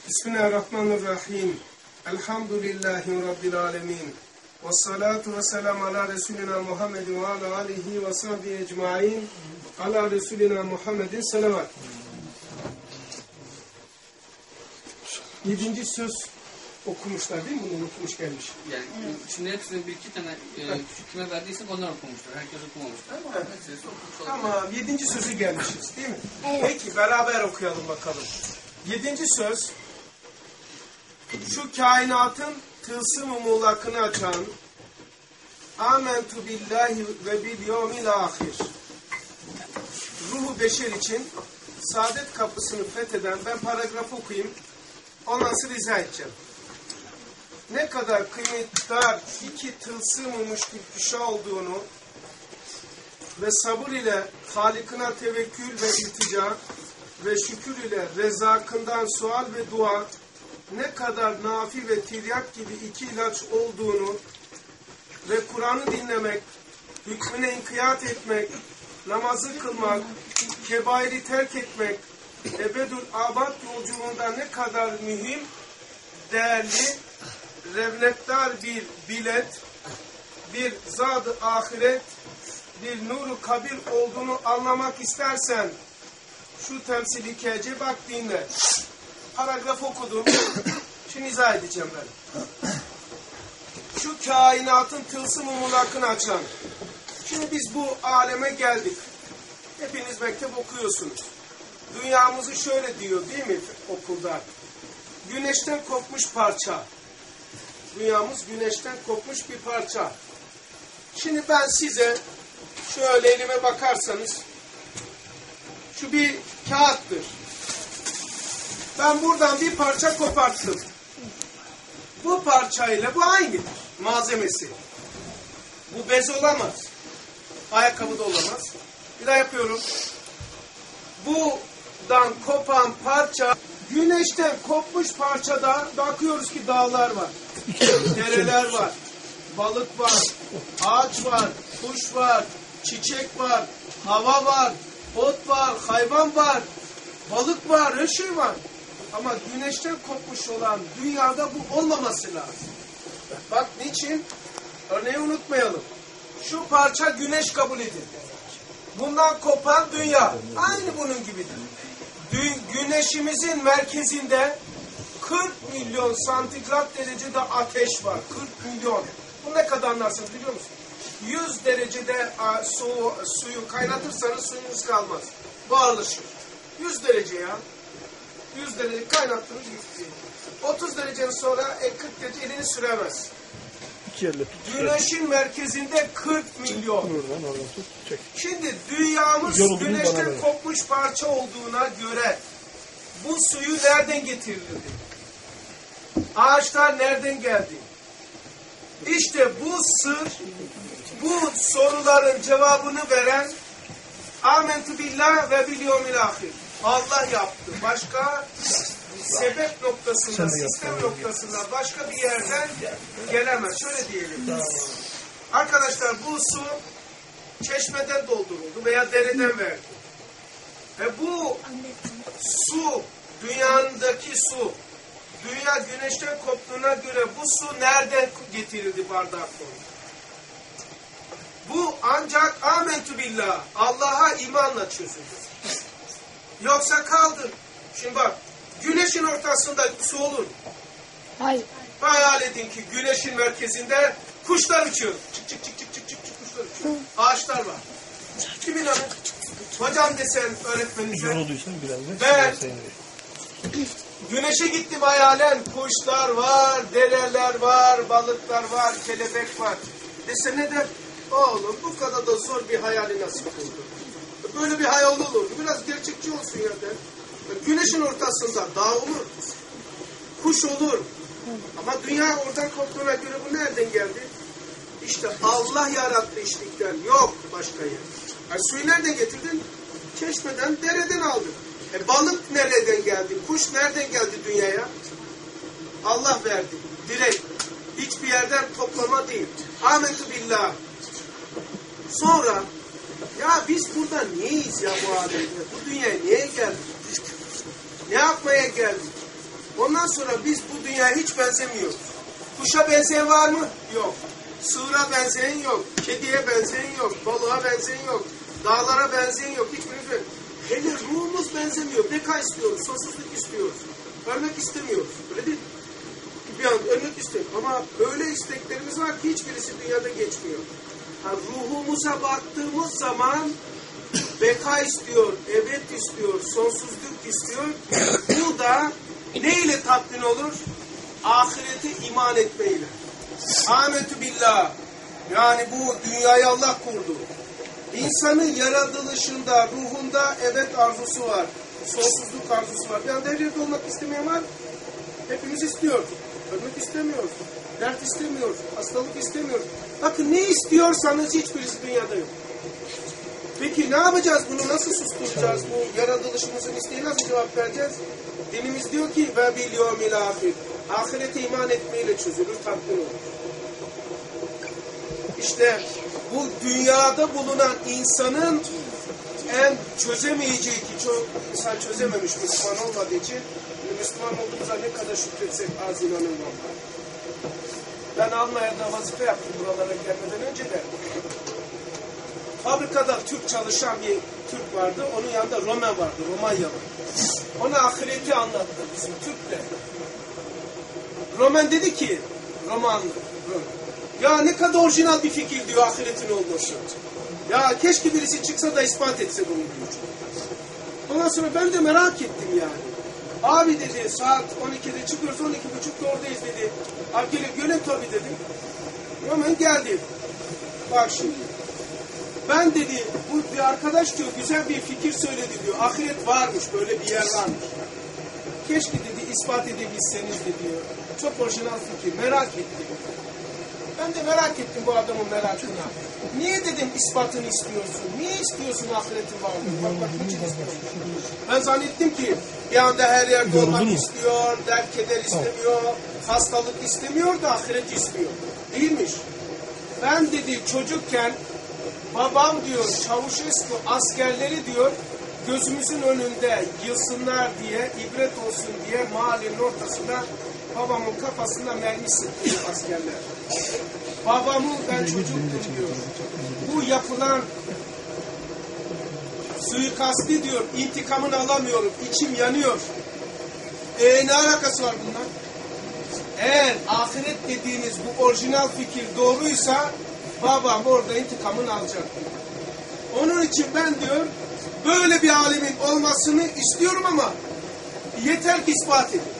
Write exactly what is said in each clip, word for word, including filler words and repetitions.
Bismillahirrahmanirrahim. Elhamdülillahi Rabbil alemin. Ve salatu ve selamu ala Resulina Muhammedin ve ala alihi ve sahbihi ecmain. Ala Resulina Muhammedin selavat. Yedinci söz okumuşlar değil mi? Bunu okumuş gelmiş. Yani evet. Şimdi hepsini bir iki tane e, evet. küçük kime verdiysek onlar okumuşlar. Herkes okumamışlar ama evet. Hepsi okumuşlar. Tamam. Yedinci sözü gelmişiz değil mi? Evet. Peki beraber okuyalım bakalım. Yedinci söz şu kainatın tılsım-ı muğlakını açan Amentu billahi ve bil yevmil ahir. Ruhu beşer için saadet kapısını fetheden ben paragrafı okuyayım. Ondan sonra izah edeceğim. Ne kadar kıymetdar iki tılsım-ı müşkül olduğunu ve sabır ile Halik'ına tevekkül ve iltica ve şükür ile rezakından sual ve dua ne kadar nafi ve tiryak gibi iki ilaç olduğunu ve Kur'an'ı dinlemek, hükmüne inkiyat etmek, namazı kılmak, kebairi terk etmek, ebedül abad yolculuğunda ne kadar mühim, değerli, revnekdar bir bilet, bir zat-ı ahiret, bir nur-u kabir olduğunu anlamak istersen şu temsil-i hikayece bak dinle. Paragraf okudum. Şimdi izah edeceğim ben. Şu kainatın tılsım-ı muğlakını açan. Şimdi biz bu aleme geldik. Hepiniz mektep okuyorsunuz. Dünyamızı şöyle diyor değil mi okulda? Güneşten kopmuş parça. Dünyamız güneşten kopmuş bir parça. Şimdi ben size şöyle elime bakarsanız şu bir kağıttır. Ben buradan bir parça koparttım. Bu parçayla bu aynıdır. Malzemesi. Bu bez olamaz. Ayakkabı da olamaz. Bir daha yapıyorum. Buradan kopan parça güneşten kopmuş parçada bakıyoruz ki dağlar var. Dereler var. Balık var. Ağaç var. Kuş var. Çiçek var. Hava var. Ot var. Hayvan var. Balık var. Her şey var. Ama güneşten kopmuş olan dünyada bu olmaması lazım. Bak niçin? Örneği unutmayalım. Şu parça güneş kabul edildi. Bundan kopan dünya. Aynı bunun gibidir. Dü güneşimizin merkezinde kırk milyon santigrat derecede ateş var. kırk milyon. Bu ne kadar anlarsınız biliyor musunuz? yüz derecede su, suyu kaynatırsanız suyunuz kalmaz. Buharlaşır. yüz derece ya. yüz derece kaynattınız gitti. otuz derecenin sonra e, kırk derece elini süremez. Güneşin merkezinde kırk milyon. Şimdi dünyamız güneşten kopmuş parça olduğuna göre bu suyu nereden getirildi? Ağaçlar nereden geldi? İşte bu sır, bu soruların cevabını veren Amentu billah ve bil yevmil ahir. Allah yaptı. Başka sebep noktasında, sistem noktasında başka bir yerden gelemez. Şöyle diyelim. Arkadaşlar bu su çeşmeden dolduruldu veya dereden verdi. Ve bu su, dünyadaki su, dünya güneşten koptuğuna göre bu su nereden getirildi bardak dolu? Bu ancak amentu billah, Allah'a imanla çözülür. Yoksa kaldır. Şimdi bak, güneşin ortasında su olur. Hayır. Hayal edin ki güneşin merkezinde kuşlar uçuyor. Çık çık çık çık çık çık çık kuşlar uçuyor. Ağaçlar var. Kim inanır? Hocam desen öğretmeninize. Ben güneşe gittim hayalen. Kuşlar var, dereler var, balıklar var, kelebek var. Dese ne der? Oğlum bu kadar da zor bir hayali nasıl kurdu? Böyle bir hayal olur. Biraz gerçekçi olsun ya de. Güneşin ortasında dağ olur. Kuş olur. Ama dünya oradan koptuğuna göre bu nereden geldi? İşte Allah yarattı işlikten. Yok başka yer. Yani suyu nereden getirdin? Çeşmeden, dereden aldın. E balık nereden geldi? Kuş nereden geldi dünyaya? Allah verdi. Direkt. Hiçbir yerden toplama değil. Amentu billah. Sonra ya biz burada niyeyiz ya bu alemde? Bu dünyaya niye geldik? Ne yapmaya geldik? Ondan sonra biz bu dünyaya hiç benzemiyoruz. Kuşa benzeyen var mı? Yok. Sığıra benzeyen yok. Kediye benzeyen yok. Balığa benzeyen yok. Dağlara benzeyen yok. Hiçbirimiz yok. Hele ruhumuz benzemiyor. Beka istiyoruz. Sonsuzluk istiyoruz. Ölmek istemiyoruz. Öyle değil mi? Bir an ölmek istiyoruz. Ama öyle isteklerimiz var ki hiçbirisi dünyada geçmiyor. Ha, ruhumuza baktığımız zaman beka istiyor, ebed istiyor, sonsuzluk istiyor. Bu da ne ile tatmin olur? Ahirete iman etmeyle. Âmetü billah. Yani bu dünyayı Allah kurdu. İnsanın yaratılışında, ruhunda ebed arzusu var. Sonsuzluk arzusu var. Yani her yerde olmak istemeyen var. Hepimiz istiyoruz. Ölmek istemiyoruz. Dert istemiyoruz. Hastalık istemiyoruz. Bakın ne istiyorsanız hiçbirisi dünyada yok. Peki ne yapacağız? Bunu nasıl susturacağız? Bu yaratılışımızın isteği nasıl cevap vereceğiz? Dinimiz diyor ki ve bil yevmil ahir. Ahirete iman etmeyle çözülür, tatmin olur. İşte bu dünyada bulunan insanın en çözemeyeceği ki çok insan çözememiş Müslüman olmadığı için Müslüman olduğumuza ne kadar şükretsek az inanın var. Ben Almanya'da vazife yaptım buralara gelmeden önce de. Fabrikada Türk çalışan bir Türk vardı. Onun yanında Roman vardı. Romanyalı. Ona ahireti anlattı bizim Türk'le. Roman dedi ki Roman, ya ne kadar orijinal bir fikir diyor ahiretin olması. Ya keşke birisi çıksa da ispat etse bunu diyor. Ondan sonra ben de merak ettim yani. Abi dedi saat on ikide çıkıyoruz, on iki buçukta oradayız dedi. Abi gelip görelim tabii dedim. Roman geldi. Bak şimdi. Ben dedi bu bir arkadaş diyor güzel bir fikir söyledi diyor. Ahiret varmış, böyle bir yer varmış. Keşke dedi ispat edebilseniz de diyor. Çok orijinal fikir, merak ettim. Ben de merak ettim bu adamın merakına. Niye dedim ispatını istiyorsun? Niye istiyorsun ahiretin varlığını? Bak bak niçin istiyorsun? Ben zannettim ki bir anda her yerde olmak istiyor, dert keder istemiyor, hastalık istemiyor da ahiret istiyor. Değilmiş. Ben dedi çocukken babam diyor Çavuşesku askerleri diyor gözümüzün önünde yılsınlar diye, ibret olsun diye mahallenin ortasında babamın kafasında mermi sıktı askerler. Babamı ben çocuktum diyor. Bu yapılan suikasti diyor intikamını alamıyorum. İçim yanıyor. E ne alakası var bunlar? Eğer ahiret dediğiniz bu orijinal fikir doğruysa babam orada intikamını alacak. Onun için ben diyor böyle bir alemin olmasını istiyorum ama yeter ki ispat edin.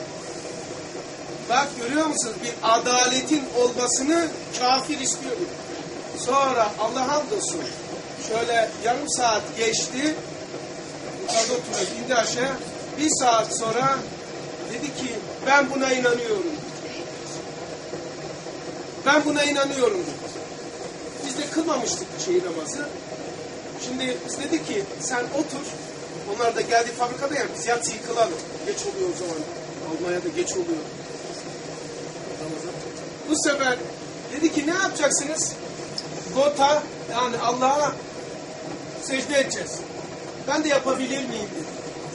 Bak görüyor musunuz? Bir adaletin olmasını kafir istiyor. Sonra Allah hamdolsun şöyle yarım saat geçti. Yukarıda oturuyoruz. İndi aşağı. Bir saat sonra dedi ki ben buna inanıyorum. Ben buna inanıyorum dedi. Biz de kılmamıştık şeyi namazı. Şimdi biz dedik ki sen otur. Onlar da geldi fabrikada ya biz yatsıyı kılalım. Geç oluyor o zaman. Almanya'da geç oluyor. Bu sefer dedi ki ne yapacaksınız? Gota yani Allah'a secde edeceğiz. Ben de yapabilir miyim dedi.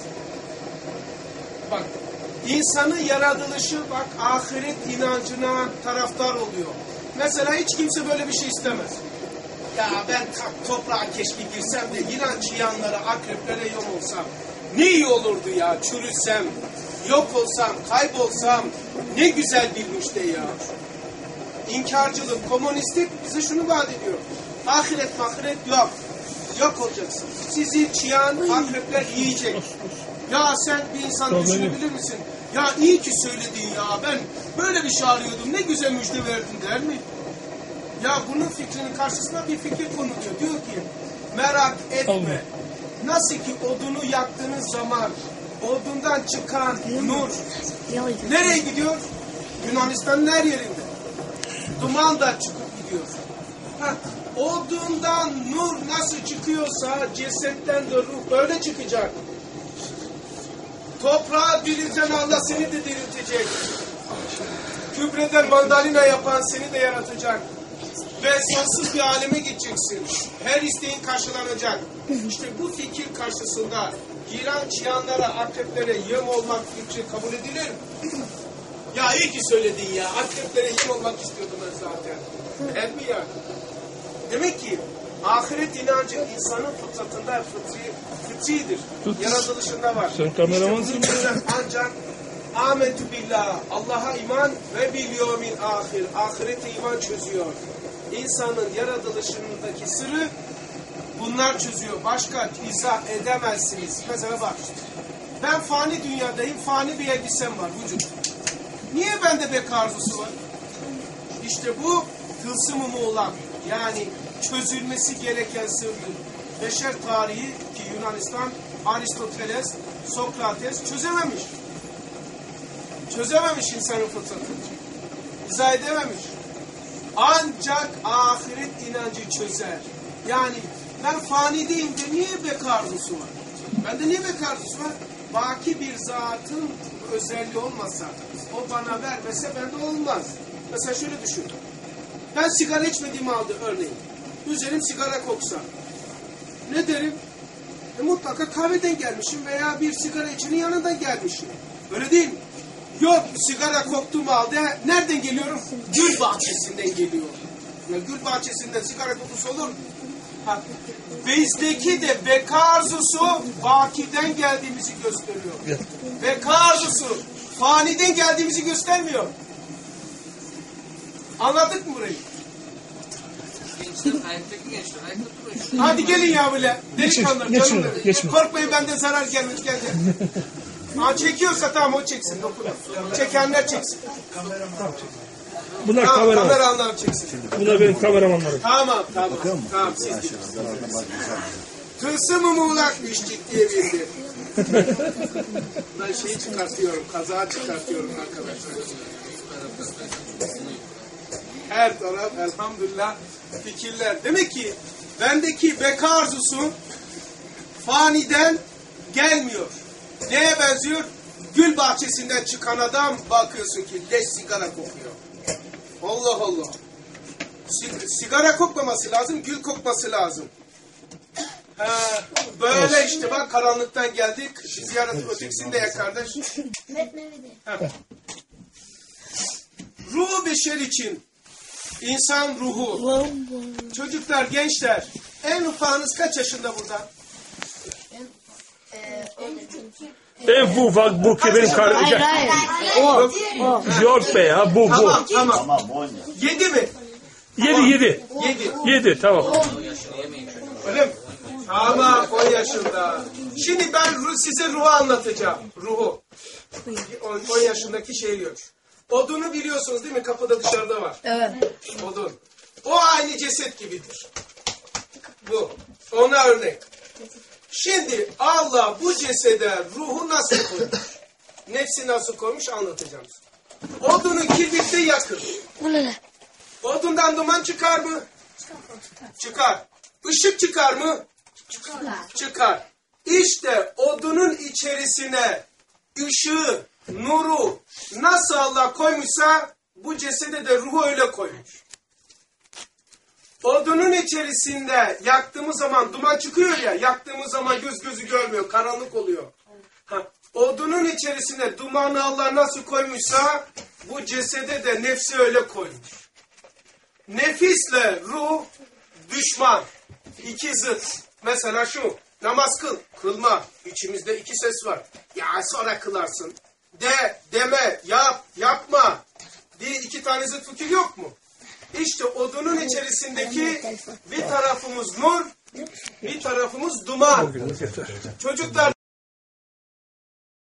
Bak insanın yaratılışı bak ahiret inancına taraftar oluyor. Mesela hiç kimse böyle bir şey istemez. Ya ben toprağa keşke girsem de inanç yiyenlere, akreplere yol olsam. Ne iyi olurdu ya çürüsem, yok olsam, kaybolsam. Ne güzel bir müjde ya. İnkarcılık, komünistlik bize şunu vaat ediyor. Ahiret mahiret yok. Yok olacaksın. Sizi çıyan akrepler yiyecek. Ya sen bir insan düşünebilir misin? Ya iyi ki söyledin ya. Ben böyle bir şey arıyordum. Ne güzel müjde verdin der mi? Ya bunun fikrinin karşısına bir fikir konuluyor. Diyor ki merak etme. Nasıl ki odunu yaktığınız zaman odundan çıkan nur nereye gidiyor? Yunanistan'ın her yerinde. Duman da çıkıp gidiyor. Ha, odundan nur nasıl çıkıyorsa cesetten de ruh böyle çıkacak. Toprağa dirilten Allah seni de diriltecek. Kübreden mandalina yapan seni de yaratacak. Ve sonsuz bir aleme gideceksin. Her isteğin karşılanacak. İşte bu fikir karşısında Yılan çıyanlara, akreplere yem olmak için kabul edilir mi? Ya iyi ki söyledin ya. Akreplere yem olmak istiyordum ben zaten. Hem mi ya? Demek ki ahiret inancı insanın fıtratında fıtri, fıtridir. Yaratılışında var. Sen kameramansın. İşte bunun yüzünden ancak Âmentü billah. Allah'a iman ve bil yevmil ahir. Ahirete iman çözüyor. İnsanın yaratılışındaki sırrı bunlar çözüyor. Başka izah edemezsiniz. Mesela bak. Ben fani dünyadayım. Fani bir elbisem var. Vücut. Niye bende beka arzusu var? İşte bu tılsımı olan, yani çözülmesi gereken sırdır. Beşer tarihi ki Yunanistan, Aristoteles, Sokrates çözememiş. Çözememiş insanın fıtratını. İzah edememiş. Ancak ahiret inancı çözer. Yani ben fani değilim de niye beka arzusu var? Bende niye beka arzusu var? Baki bir zatın özelliği olmasa, o bana vermese bende olmaz. Mesela şöyle düşün. Ben sigara içmediğim halde örneğin. Üzerim sigara koksa. Ne derim? E, mutlaka kahveden gelmişim veya bir sigara içenin yanından gelmişim. Öyle değil mi? Yok, sigara koktuğum halde nereden geliyorum? Gül bahçesinden geliyorum. Ya, gül bahçesinden sigara kokusu olur mu? Ha, bizdeki de beka arzusu bakiden geldiğimizi gösteriyor. Beka arzusu faniden geldiğimizi göstermiyor. Anladık mı burayı? Gençler, hayattaki gençler, hayatta duruyor. Hadi gelin ya böyle. Delikanlılar, Geçin, canım benim. geçin. Korkmayın, benden zarar gelmiş, gel gel. Ha, çekiyorsa tamam, o çeksin. Dokunma. Çekenler çeksin. Bunlar Tamam, kameraman. kameramanlar çeksin. Bunlar benim kameramanlarım. Tamam, tamam. Tamam, siz de. Tılsım-ı muğlakmış ciddiye bildi. Ben şeyi çıkartıyorum, kazağı çıkartıyorum arkadaşlar. Her taraf elhamdülillah fikirler. Demek ki bendeki beka arzusu faniden gelmiyor. Neye benziyor? Gül bahçesinden çıkan adam bakıyorsun ki leş sigara kokuyor. Allah Allah. Sigara kokmaması lazım, gül kokması lazım. He, böyle işte bak, karanlıktan geldik. Ziyaret ötekisini de ya kardeş. He. Ruhu beşer için insan ruhu. Çocuklar, gençler, en ufağınız kaç yaşında burada? En ufak bu ki benim kardeşim. O, o. Yok be ya, bu bu. Tamam, tamam. Yedi mi? Yedi yedi. Yedi. Yedi tamam. Öyle mi? Tamam, on yaşında. Şimdi ben ruh, size ruhu anlatacağım. Ruhu. on yaşındaki şeyi gör. Odunu biliyorsunuz değil mi? Kapıda, dışarıda var. Evet. Odun. O aynı ceset gibidir. Bu. Ona örnek. Şimdi Allah bu cesede ruhu nasıl koymuş? Nefsi nasıl koymuş anlatacağım size. Odunu kibritte yakın. Odundan duman çıkar mı? Çıkar. Işık çıkar mı? Çıkar. Çıkar. İşte odunun içerisine ışığı, nuru nasıl Allah koymuşsa bu cesede de ruhu öyle koymuş. Odunun içerisinde yaktığımız zaman duman çıkıyor ya, yaktığımız zaman göz gözü görmüyor, karanlık oluyor. Ha, odunun içerisine dumanı Allah nasıl koymuşsa bu cesede de nefsi öyle koymuş. Nefisle ruh düşman, iki zıt. Mesela şu, namaz kıl, kılma. İçimizde iki ses var. Ya sonra kılarsın. De, deme, yap, yapma diye iki tane zıt fikir yok mu? İşte odunun içerisindeki bir tarafımız nur, bir tarafımız duman. Çocuklar